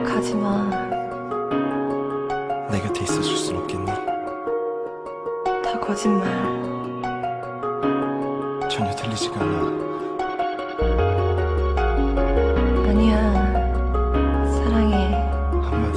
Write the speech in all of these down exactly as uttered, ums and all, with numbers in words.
가지마. 내 곁에 있어줄 순 없겠니? 다 거짓말. 전혀 들리지가 않아. 아니야. 사랑해. 한마디.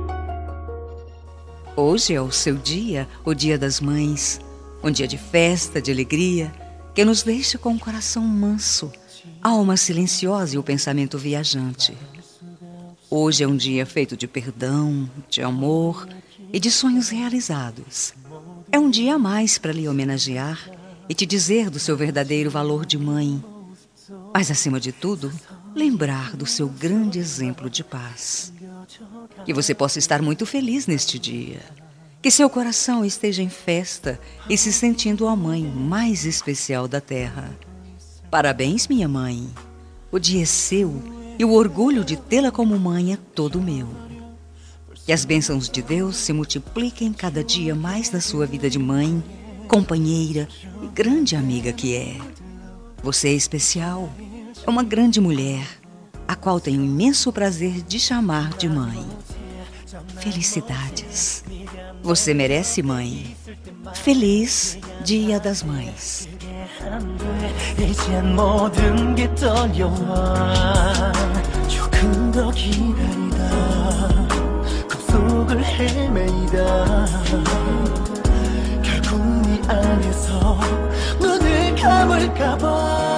Hoje é o seu dia, o Dia das Mães. Um dia de festa, de alegria, que nos deixa com o coração manso, a alma silenciosa e o pensamento viajante. Hoje é um dia feito de perdão, de amor e de sonhos realizados. É um dia a mais para lhe homenagear e te dizer do seu verdadeiro valor de mãe. Mas, acima de tudo, lembrar do seu grande exemplo de paz. Que você possa estar muito feliz neste dia. Que seu coração esteja em festa e se sentindo a mãe mais especial da terra. Parabéns, minha mãe. O dia é seu e o orgulho de tê-la como mãe é todo meu. Que as bênçãos de Deus se multipliquem cada dia mais na sua vida de mãe, companheira e grande amiga que é. Você é especial, é uma grande mulher, a qual tenho imenso prazer de chamar de mãe. Felicidades. Você merece, mãe. Feliz Dia das Mães. 이젠 모든 게 떨려와 조금 더 기다리다 꿈속을 헤매이다 결국 네 안에서 눈을 감을까 봐